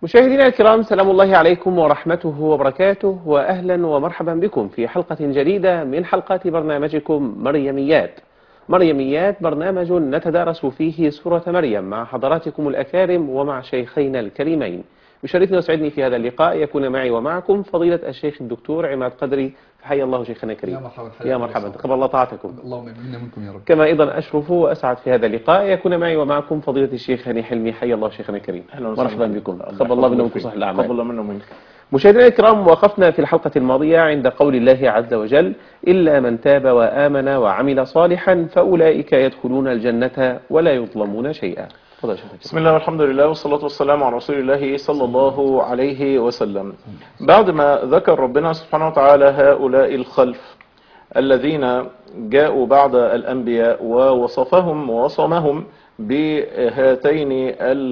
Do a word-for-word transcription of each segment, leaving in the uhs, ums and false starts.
مشاهدينا الكرام، سلام الله عليكم ورحمته وبركاته، وأهلا ومرحبا بكم في حلقة جديدة من حلقات برنامجكم مريميات. مريميات برنامج نتدارس فيه سورة مريم مع حضراتكم الأكارم ومع شيخينا الكريمين. يشرفني ويسعدني في هذا اللقاء يكون معي ومعكم فضيلة الشيخ الدكتور عماد قدري. فحيا الله شيخنا الكريم. يا مرحبا. يا مرحبا، تقبل الله طاعتكم. اللهم منا منكم يا رب. كما أيضا أشرف وأسعد في هذا اللقاء يكون معي ومعكم فضيلة الشيخ هاني حلمي. حيا الله شيخنا الكريم. مرحبا بكم. تقبل الله منا ومنكم صالح الأعمال. تقبل الله منا ومنك. مشاهدينا الكرام، وقفنا في الحلقة الماضية عند قول الله عز وجل: إلا من تاب وآمن وعمل صالحا فأولئك يدخلون الجنة ولا يظلمون شيئا. بسم الله والحمد لله والصلاة والسلام على رسول الله صلى الله عليه وسلم. بعد ما ذكر ربنا سبحانه وتعالى هؤلاء الخلف الذين جاءوا بعد الأنبياء ووصفهم ووصمهم بهاتين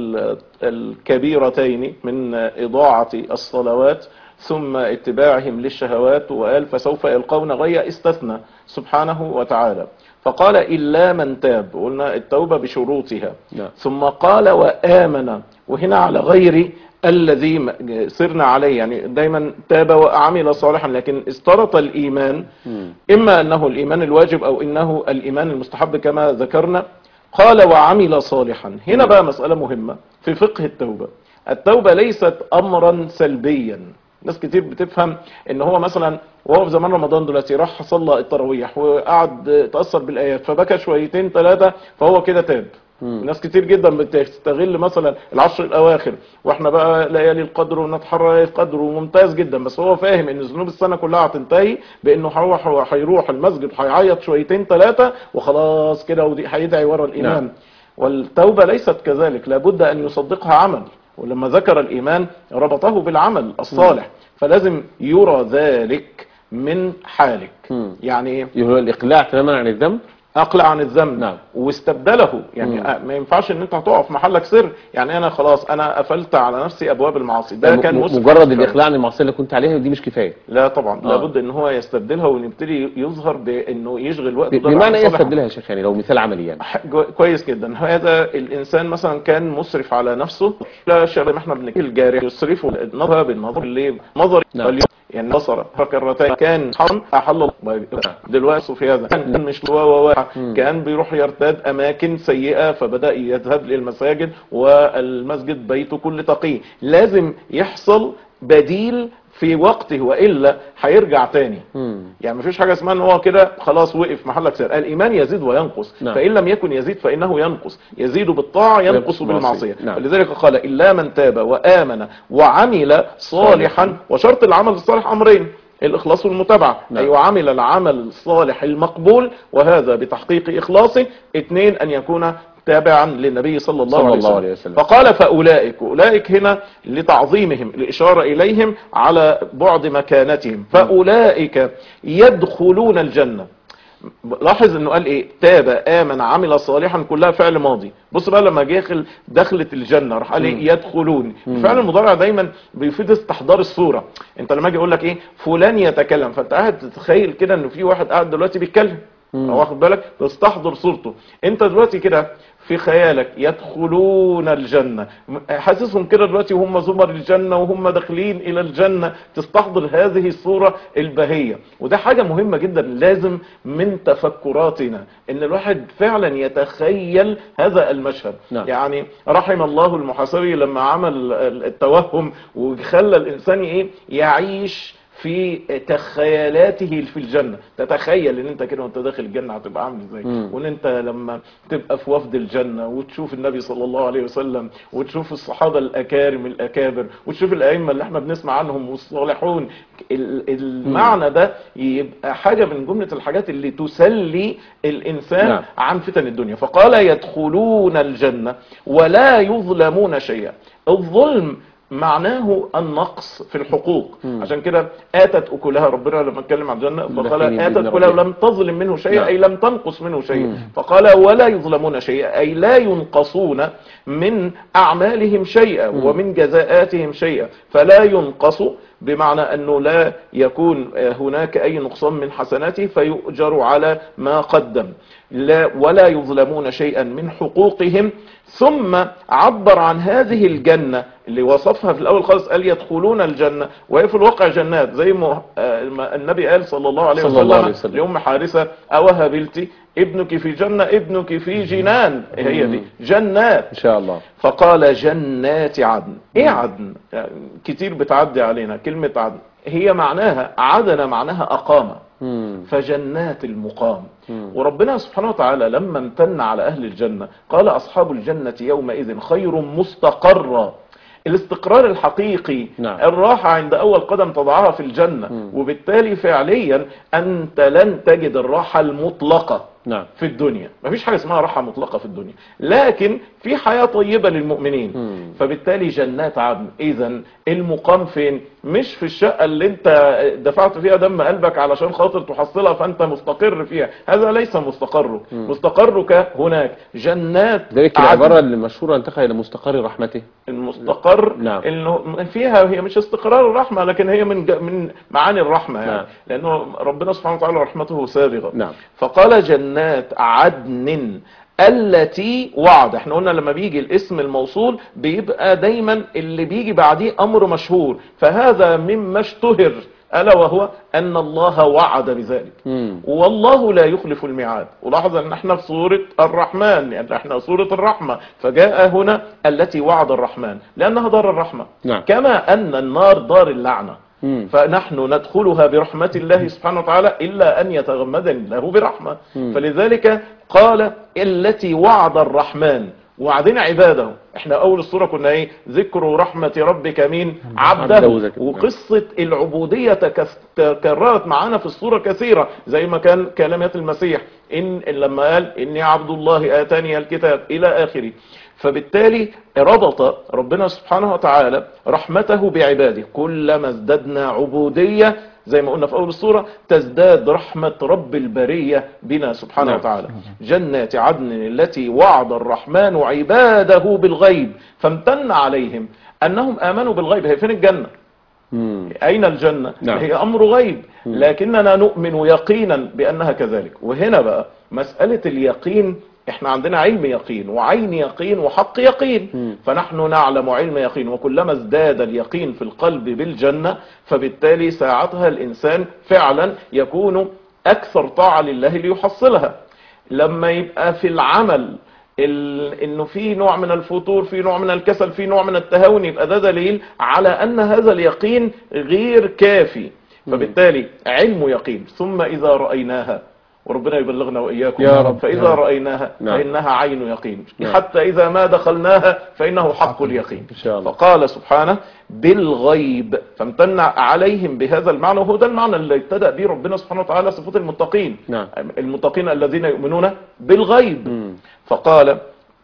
الكبيرتين من إضاعة الصلوات ثم اتباعهم للشهوات، وقال فسوف يلقون غيا، استثنى سبحانه وتعالى فقال إلا من تاب، قلنا التوبة بشروطها. لا. ثم قال وآمن، وهنا على غير الذي سرنا عليه، يعني دايما تاب وعمل صالحا، لكن اشترط الإيمان، إما أنه الإيمان الواجب أو إنه الإيمان المستحب كما ذكرنا. قال وعمل صالحا، هنا بقى مسألة مهمة في فقه التوبة. التوبة ليست أمرا سلبيا. ناس كتير بتفهم ان هو مثلا وهو في زمان رمضان دلوقتي راح صلى التراويح وقعد تأثر بالآيات فبكى شويتين ثلاثة فهو كده تاب. ناس كتير جدا بتستغل مثلا العشر الأواخر، واحنا بقى ليالي القدر ونتحرى ليالي القدر وممتاز جدا، بس هو فاهم ان ذنوب السنة كلها هتنتهي بانه هيروح هيروح المسجد هيعيط شويتين ثلاثة وخلاص كده ودي هيدعي ورا الإيمان. نعم. والتوبة ليست كذلك، لابد ان يصدقها عمل، ولما ذكر الإيمان ربطه بالعمل الصالح، فلازم يرى ذلك من حالك. مم. يعني ايه؟ يقول الإقلاع تماما عن الذنب، اقلع عن الذنب. نعم. واستبدله، يعني مم. ما ينفعش ان انت هتقف محلك سر، يعني انا خلاص انا قفلت على نفسي ابواب المعاصي، ده كان مجرد الاقلاع عن المعصيه اللي كنت عليها دي مش كفايه. لا طبعا، آه. لابد ان هو يستبدلها ويبتدي يظهر بانه يشغل وقته. بمعنى ايه يستبدلها يا شيخ؟ يعني لو مثال عملي يعني. كويس جدا. هذا الانسان مثلا كان مسرف على نفسه، لا شباب ما احنا بنقول الجاري يسرفوا النظر بالنظر اللي نظر. نعم. يعني بصر فكرتين كان حرم احل دلوقتي في هذا كان مش و كان بيروح يرتاد اماكن سيئه فبدا يذهب للمساجد، والمسجد بيته كل تقي. لازم يحصل بديل في وقته والا هيرجع تاني. مم. يعني مفيش حاجه اسمها ان هو كده خلاص وقف محلك سير. الايمان يزيد وينقص. نعم. فان لم يكن يزيد فانه ينقص، يزيد بالطاعه ينقص بالمعصيه. نعم. فلذلك قال الا من تاب وامن وعمل صالحا. وشرط العمل الصالح امرين: الاخلاص والمتابعه. نعم. اي وعمل العمل الصالح المقبول، وهذا بتحقيق اخلاصه. اثنين، ان يكون تابعا للنبي صلى الله, صلى عليه, الله عليه وسلم. فقال فأولئك، أولئك هنا لتعظيمهم، الإشارة إليهم على بعد مكانتهم. فأولئك يدخلون الجنة. لاحظ انه قال ايه؟ تاب آمن عمل صالحا، كلها فعل ماضي. بص بقى لما جه دخلت الجنة راح قال ايه؟ يدخلون. الفعل المضارع دايما بيفيد استحضار الصورة. انت لما اجي اقول لك ايه؟ فلان يتكلم، فانت قاعد تتخيل كده انه في واحد قاعد دلوقتي بيتكلم، واخد بالك؟ تستحضر صورته. انت دلوقتي كده في خيالك يدخلون الجنة، حاسسهم كده دلوقتي وهم زمر الجنة وهم داخلين الى الجنة، تستحضر هذه الصورة البهية. وده حاجة مهمة جدا لازم من تفكراتنا ان الواحد فعلا يتخيل هذا المشهد. نعم. يعني رحم الله المحاسبي لما عمل التوهم وخلى الانسان ايه؟ يعيش في تخيلاته في الجنة. تتخيل ان انت كده وانت داخل الجنة هتبقى عامل ازاي، وان انت لما تبقى في وفد الجنة وتشوف النبي صلى الله عليه وسلم وتشوف الصحابة الاكارم الاكابر وتشوف الائمة اللي احنا بنسمع عنهم والصالحون. المعنى ده يبقى حاجة من جملة الحاجات اللي تسلي الانسان. نعم. عن فتن الدنيا. فقال يدخلون الجنة ولا يظلمون شيئا. الظلم معناه النقص في الحقوق. مم. عشان كده آتت أكلها، ربنا لما اتكلم عن الجنة فقال آتت أكلها ولم تظلم منه شيئا. نعم. أي لم تنقص منه شيئا. فقال ولا يظلمون شيئا، أي لا ينقصون من أعمالهم شيئا. مم. ومن جزاءاتهم شيئا، فلا ينقص بمعنى أنه لا يكون هناك أي نقصان من حسناته فيؤجر على ما قدم، لا ولا يظلمون شيئا من حقوقهم. ثم عبر عن هذه الجنة اللي وصفها في الأول خالص، قال يدخلون الجنة وهي في الواقع جنات، زي ما النبي قال صلى الله عليه صلى الله عليه وسلم وسلم لأم حارثة: أوها بلتي ابنك في جنة ابنك في جنان. هي دي جنات إن شاء الله. فقال جنات عدن. ايه عدن؟ يعني كتير بتعدي علينا كلمة عدن، هي معناها عدن معناها أقام، فجنات المقام. وربنا سبحانه وتعالى لما امتن على أهل الجنة قال: أصحاب الجنة يومئذ خير مستقرا. الاستقرار الحقيقي، نعم. الراحة عند أول قدم تضعها في الجنة. مم. وبالتالي فعليا أنت لن تجد الراحة المطلقة نعم. في الدنيا، مفيش حاجة اسمها راحة مطلقة في الدنيا، لكن في حياة طيبة للمؤمنين. مم. فبالتالي جنات عدن. إذن المقام فين؟ مش في الشقة اللي انت دفعت فيها دم قلبك علشان خاطر تحصلها فانت مستقر فيها، هذا ليس مستقرك. مم. مستقرك هناك جنات ذلك العبارة المشهورة: انتقل إلى مستقر رحمته. المستقر نعم. انه فيها هي مش استقرار الرحمة، لكن هي من من معاني الرحمة يعني. نعم. لأنه ربنا سبحانه وتعالى رحمته سابغة. نعم. فقال جنات عدن التي وعد. احنا قلنا لما بيجي الاسم الموصول بيبقى دايما اللي بيجي بعديه امر مشهور، فهذا مما اشتهر ألا وهو أن الله وعد بذلك. مم. والله لا يخلف الميعاد. ولاحظ أن احنا في سورة الرحمن، يعني احنا في سورة الرحمة، فجاء هنا التي وعد الرحمن لأنها دار الرحمة. نعم. كما أن النار دار اللعنة. مم. فنحن ندخلها برحمة الله سبحانه وتعالى إلا أن يتغمدني الله برحمة. مم. فلذلك قال التي وعد الرحمن، وبعدين عباده. احنا اول الصورة كنا ايه؟ ذكر رحمة ربك مين؟ عبده. وقصة العبودية تكررت معانا في الصورة كثيرة، زي ما كان كلمات المسيح إن لما قال إني عبد الله آتاني الكتاب إلى آخره. فبالتالي ربط ربنا سبحانه وتعالى رحمته بعباده. كلما ازددنا عبودية زي ما قلنا في أول الصورة تزداد رحمة رب البرية بنا سبحانه نعم. وتعالى. جنات عدن التي وعد الرحمن عباده بالغيب فامتن عليهم أنهم آمنوا بالغيب. هي فين الجنة؟ مم. أين الجنة؟ نعم. هي أمر غيب، لكننا نؤمن يقينا بأنها كذلك. وهنا بقى مسألة اليقين، احنا عندنا علم يقين وعين يقين وحق يقين. م. فنحن نعلم علم يقين، وكلما ازداد اليقين في القلب بالجنة فبالتالي ساعتها الإنسان فعلا يكون أكثر طاعة لله ليحصلها. لما يبقى في العمل انه في نوع من الفتور، في نوع من الكسل، في نوع من التهاون، يبقى ده دليل على ان هذا اليقين غير كافي. فبالتالي علم يقين. ثم اذا رأيناها، وربنا يبلغنا وإياكم يا رب، فإذا يا رب. رأيناها نعم. فإنها عين يقين. نعم. حتى إذا ما دخلناها فإنه حق اليقين. إن شاء الله. فقال سبحانه بالغيب فامتن عليهم بهذا المعنى، وهو ده المعنى اللي ابتدأ به ربنا سبحانه وتعالى صفات المتقين. نعم. المتقين الذين يؤمنون بالغيب. مم. فقال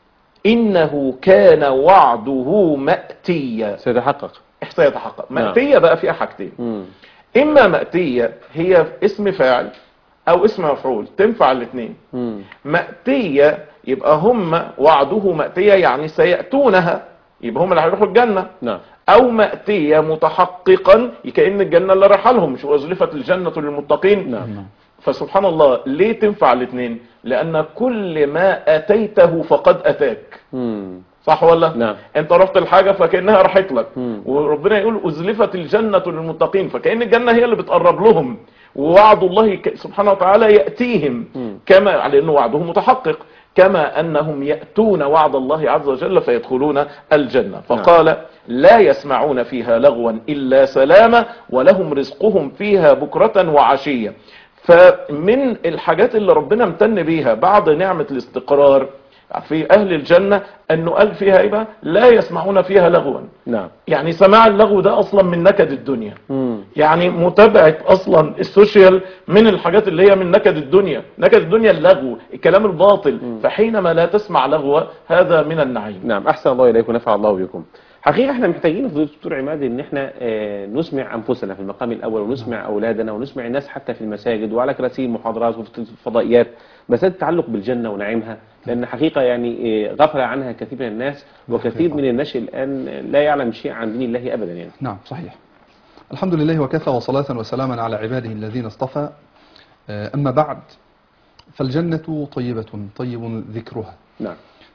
إنه كان وعده مأتيا. سيتحقق. سيتحقق. نعم. مأتيا بقى فيها حاجتين. مم. إما مأتيا هي اسم فاعل او اسم مفعول، تنفع الاثنين. مأتية يبقى هم وعده مأتية يعني سيأتونها، يبقى هم اللي هيروحوا الجنة. نعم. او مأتية متحققا كأن الجنة اللي رايحه لهم، مش وازلفت الجنة للمتقين. نعم. فسبحان الله ليه تنفع الاثنين؟ لان كل ما اتيته فقد اتاك. مم. صح ولا؟ نعم. انت رحت الحاجة فكأنها راحت لك. مم. وربنا يقول ازلفت الجنة للمتقين، فكأن الجنة هي اللي بتقرب لهم. ووعد الله سبحانه وتعالى يأتيهم م. كما لأنه وعده متحقق، كما أنهم يأتون وعد الله عز وجل فيدخلون الجنة. فقال نعم. لا يسمعون فيها لغوا إلا سلاما ولهم رزقهم فيها بكرة وعشية. فمن الحاجات اللي ربنا امتن بيها بعد نعمة الاستقرار في أهل الجنة أنه قال فيها إيه بقى؟ لا يسمعون فيها لغوا. نعم. يعني سماع اللغو ده أصلا من نكد الدنيا. مم. يعني متابعة أصلا السوشيال من الحاجات اللي هي من نكد الدنيا. نكد الدنيا اللغو، الكلام الباطل. مم. فحينما لا تسمع لغو هذا من النعيم. نعم. أحسن الله إليكم ونفع الله بكم. حقيقة احنا محتاجين في دكتور عماد ان احنا اه نسمع انفسنا في المقام الاول، ونسمع اولادنا، ونسمع الناس حتى في المساجد وعلى كراسي المحاضرات وفي الفضائيات مسألة التعلق بالجنة ونعيمها، لان حقيقة يعني اه غفل عنها كثير من الناس، وكثير من الناس الان لا يعلم شيء عن دين الله ابدا يعني. نعم صحيح. الحمد لله وكفى، وصلاة وسلاما على عباده الذين اصطفى. أما بعد، فالجنة طيبة طيب ذكرها. نعم.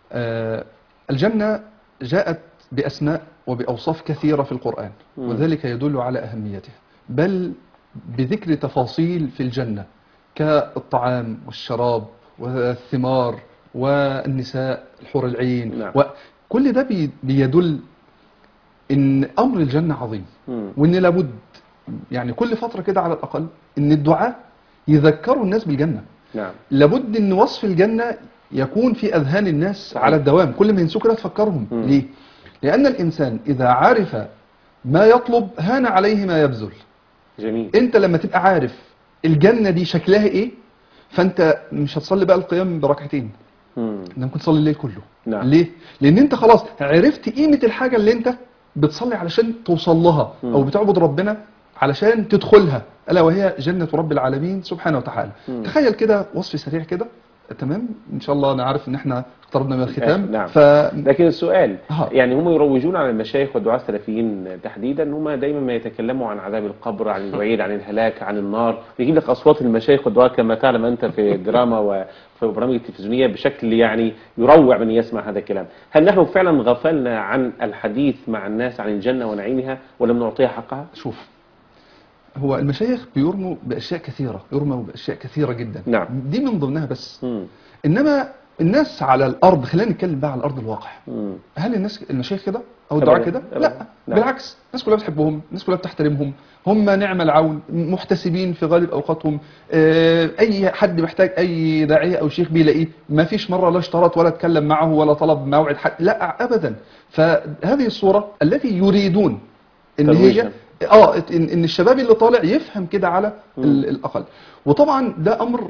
الجنة جاءت بأسماء وبأوصاف كثيرة في القرآن، وذلك يدل على أهميتها، بل بذكر تفاصيل في الجنة كالطعام والشراب والثمار والنساء الحور العين. نعم. وكل ده بيدل إن أمر الجنة عظيم، وإن لابد يعني كل فترة كده على الأقل إن الدعاء يذكروا الناس بالجنة. نعم. لابد إن وصف الجنة يكون في أذهان الناس صحيح. على الدوام، كل ما ينسوا كده تفكرهم. مم. ليه؟ لأن الإنسان إذا عرف ما يطلب هان عليه ما يبذل. جميل. أنت لما تبقى عارف الجنة دي شكلها إيه، فأنت مش هتصلي بقى القيام بركعتين، انت ممكن تصلي الليل كله. نعم. ليه؟ لأن أنت خلاص عرفت قيمة الحاجة اللي أنت بتصلي علشان توصل لها، مم. أو بتعبد ربنا علشان تدخلها، ألا وهي جنة رب العالمين سبحانه وتعالى. مم. تخيل كده وصف سريع كده، تمام؟ ان شاء الله انا عارف ان احنا اقتربنا من الختام. نعم. ف... لكن السؤال آه. يعني هم يروجون على المشايخ والدعاة السلفيين تحديدا ان هم دايما ما يتكلموا عن عذاب القبر، عن الوعيد، عن الهلاك، عن النار، يجيب لك اصوات المشايخ والدعاة كما تعلم انت في الدراما وفي البرامج التلفزيونيه بشكل يعني يروع من يسمع هذا الكلام. هل نحن فعلا غفلنا عن الحديث مع الناس عن الجنه ونعيمها ولم نعطيها حقها؟ شوف، هو المشايخ بيرموا باشياء كثيره، يرموا باشياء كثيره جدا. نعم. دي من ضمنها بس. مم. انما الناس على الارض، خلينا نتكلم بقى على الارض الواقع. مم. هل الناس المشايخ كده او الدعاء كده؟ لا. نعم. بالعكس، الناس كلها بتحبهم، الناس كلها بتحترمهم، هم نعم العون، محتسبين في غالب اوقاتهم. اه اي حد محتاج اي داعيه او شيخ بيلاقيه، ما فيش مره لا اشترط ولا اتكلم معه ولا طلب موعد حد، لا ابدا. فهذه الصوره التي يريدون ان هي اه ان ان الشباب اللي طالع يفهم كده على الاقل. وطبعا ده امر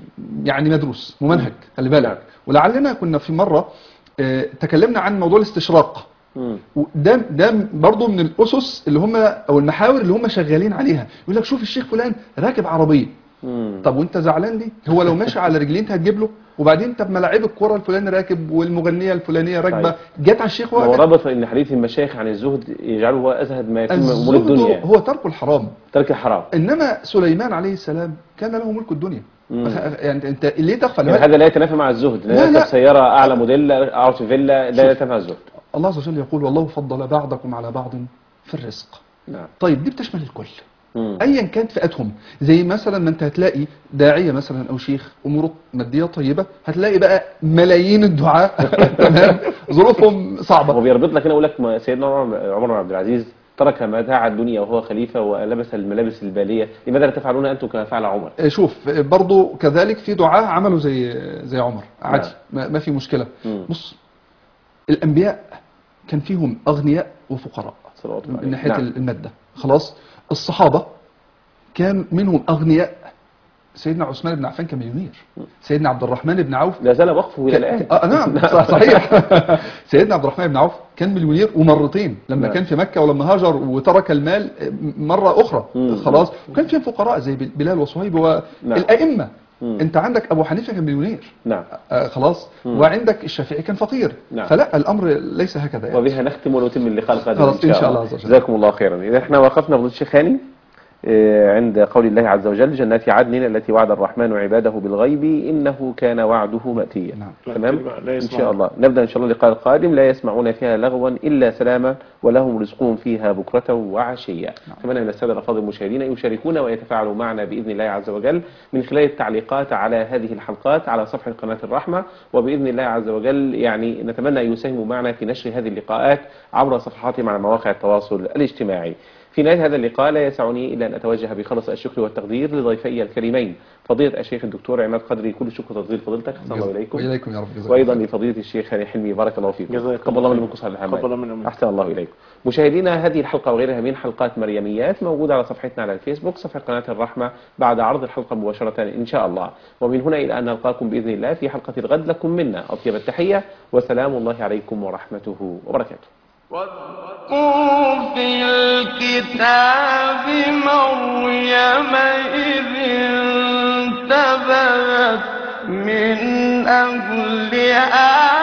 يعني مدروس ممنهج، خلي بالك. ولعلنا كنا في مره اه تكلمنا عن موضوع الاستشراق، وده ده برضه من الاسس اللي هم او المحاور اللي هم شغالين عليها. يقول لك شوف الشيخ فلان راكب عربيه، مم. طب وانت زعلان ليه؟ هو لو ماشي على رجلين انت هتجيب له؟ وبعدين طب ما لعيب الكوره الفلاني راكب والمغنيه الفلانيه راكبه، جت على الشيخ هو ربط ان حديث المشايخ عن الزهد يجعله هو ازهد ما يكون من امور الدنيا. هو ترك الحرام، ترك الحرام. انما سليمان عليه السلام كان له ملك الدنيا. مم. يعني انت ليه تغفل؟ يعني هذا لا يتنافى مع الزهد، لا يركب سياره اعلى موديل، اقعد في فيلا، لا يتنافى مع الزهد. الله عز وجل يقول والله فضل بعضكم على بعض في الرزق. نعم. طيب دي بتشمل الكل، ايا كانت فئتهم. زي مثلا ما انت هتلاقي داعيه مثلا او شيخ اموره ماديه طيبه، هتلاقي بقى ملايين الدعاء تمام ظروفهم صعبه. وبيربط لك هنا يقول لك سيدنا عمر بن عبد العزيز ترك متاع الدنيا وهو خليفه ولبس الملابس الباليه، لماذا لا تفعلون انتم كما فعل عمر؟ شوف برضو كذلك في دعاء عملوا زي زي عمر عادي. نعم. ما في مشكله. مم. بص، الانبياء كان فيهم اغنياء وفقراء من ناحيه نعم. الماده. خلاص، الصحابه كان منهم اغنياء. سيدنا عثمان بن عفان كان مليونير، سيدنا عبد الرحمن بن عوف لا زال وقفه الى الان. آه نعم صحيح. سيدنا عبد الرحمن بن عوف كان مليونير ومرتين، لما نعم. كان في مكه ولما هاجر وترك المال مره اخرى. مم. خلاص. وكان فيهم فقراء زي بلال وصهيب والائمه. نعم. انت عندك ابو حنيفه كان مليونير. نعم. آه خلاص. مم. وعندك الشافعي كان فقير. نعم. فلا الامر ليس هكذا يعني. وبها نختم ونتم اللقاء القادم خلاص ان شاء الله عز وجل. جزاكم الله خيرا. اذا احنا وقفنا فضيلة الشيخ هاني عند قول الله عز وجل جنات عدن التي وعد الرحمن عباده بالغيب إنه كان وعده مأتيا. نعم. تمام إن شاء الله. نبدأ إن شاء الله اللقاء القادم لا يسمعون فيها لغوا إلا سلاما ولهم رزقهم فيها بكرة وعشيا. أتمنى نعم. من السادة الأفاضل المشاهدين يشاركون ويتفاعلوا معنا بإذن الله عز وجل من خلال التعليقات على هذه الحلقات على صفحة قناة الرحمة، وبإذن الله عز وجل يعني نتمنى أن يساهموا معنا في نشر هذه اللقاءات عبر صفحاتهم على مواقع التواصل الاجتماعي. في نهاية هذا اللقاء لا يسعني إلا أن أتوجه بخلص الشكر والتقدير لضيفي الكريمين فضيلة الشيخ الدكتور عماد قدري، كل شكر وتقدير فضيلتك، أحسن الله إليكم. وإليكم يا رب. وأيضا لفضيلة الشيخ هاني حلمي، بارك الله فيكم. قبل الله منكم صالح الأعمال. أحسن الله إليكم. مشاهدينا، هذه الحلقة وغيرها من حلقات مريميات موجودة على صفحتنا على الفيسبوك، صفحة قناة الرحمة، بعد عرض الحلقة مباشرة إن شاء الله. ومن هنا إلى أن نلقاكم بإذن الله في حلقة الغد، لكم منا أطيب التحية وسلام الله عليكم ورحمته وبركاته. واذكر في الكتاب مريم إذ انتبذت من أهلها